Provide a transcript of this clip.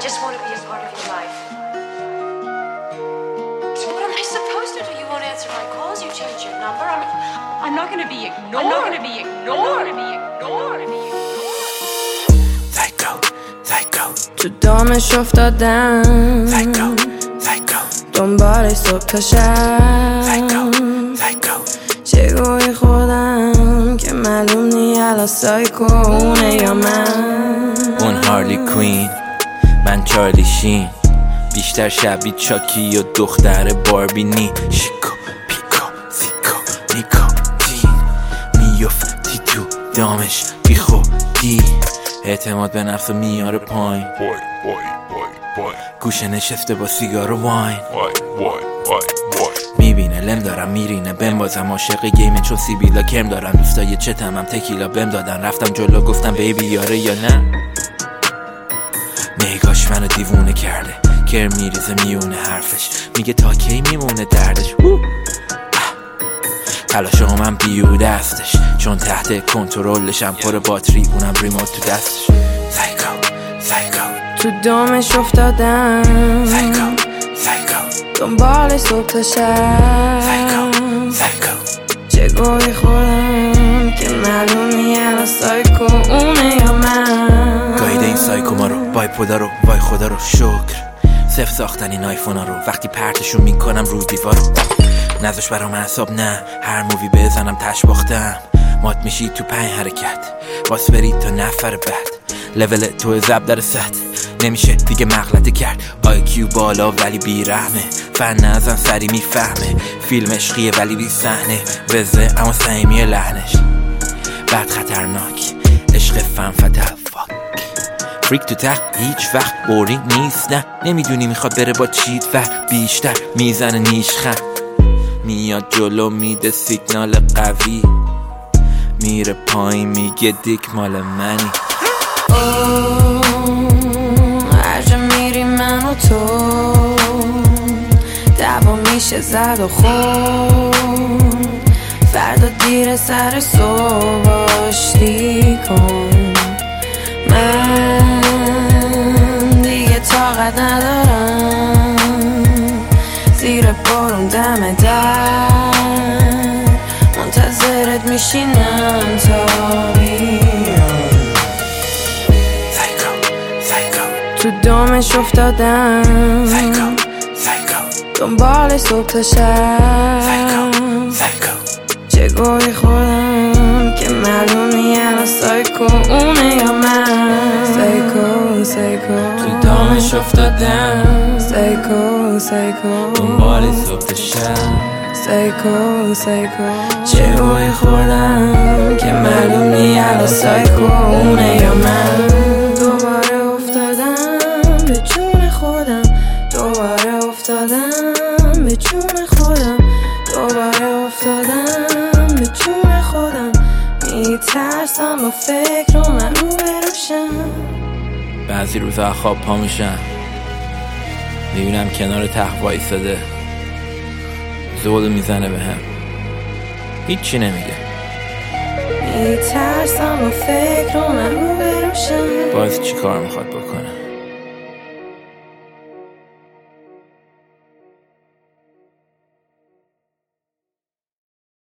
just want to be a part of your life. So what am I supposed to do? You won't answer my calls. You change your number. I'm not going to be ignored. I'm not going to be ignored. I'm not going to be ignored. Psycho تو دامش افتادم دنبال صبح تا شب چه گویی خودم که معلوم نی الان سایکو اونه یا من. اون هارلی کوین من چارلی شین، بیشتر شبیه چاکی و دختر باربی نی. شیکو پیکو زیکو نیکوتین میفتی تو دامش بی خودی، اعتماد به نفس میاره پایین، گوشه نشسته با سیگار و واین، میبینه لم دارم میرینه بهم بازم عاشق گیمه چون سیبیلا کم دارم دوستای چتم هم تکیلا بهم دادن رفتم جلو گفتم بیبی یاره یا نه. نگاش منو دیوونه کرده کرم میریزه میونه حرفش میگه تا کی میمونه دردش. تلاشم من بیوده استش چون تحت کنترلشم پر باتری اونم ریموت تو دستش. سایکو تو دامش افتادم دنبال صبح تا شب چه گویی خودم که معلوم نی الان سایکو اونه یا من. گایده این سایکو ما رو وای پودا رو وای خدا رو شکر صف ساختن این آیفونا رو وقتی پرتشون میکنم رو دیوارو نذاش برام اعصاب نه هر مووی بزنم تش باختم مات میشی تو 5 حرکت باس برید تا نفر بعد لول تو زب در سطح نمیشه دیگه مغلطه کرد. آیکیو بالا ولی بیرحمه فن نزن سری میفهمه فیلم عشقیه ولی بی صحنه وزه اما صمیمیه لحنش بعد خطرناک عشق فن فتح فریک تو ته هیچ وقت بورینگ نیست نه نمیدونی میخواد بره با چیت ور بیشتر میزنه نیشخن میاد جلو میده سیگنال قوی میره پایین میگه دیک مال منی. هر جا میری من و تو دعوا میشه زد و خورد فردا دیر سر صبح آشتی کن من دیگه طاقت ندارم زیر بارون دم در منتظرت میشینم تا بیام. تو دامش افتادم دنبال صبح تا شب چه گویی خودم که معلوم نی الان سایکو اونه یا من. سایکو تو دامش افتادم سایکو دنبال صبح تا شب سایکو چه گویی خودم که معلوم نی الان سایکو اونه یا من. دوباره افتادم به جون خودم دوباره افتادم به جون خودم دوباره افتادم به جون خودم میترسم با فکر رو من رو بروشم. بعضی روزا خواب پا میشم میبینم کنار ته وایساده زول میزنه به هم هیچی نمیگه میترسم با فکر رو من رو بروشم. باز چی کار میخواد بکنه؟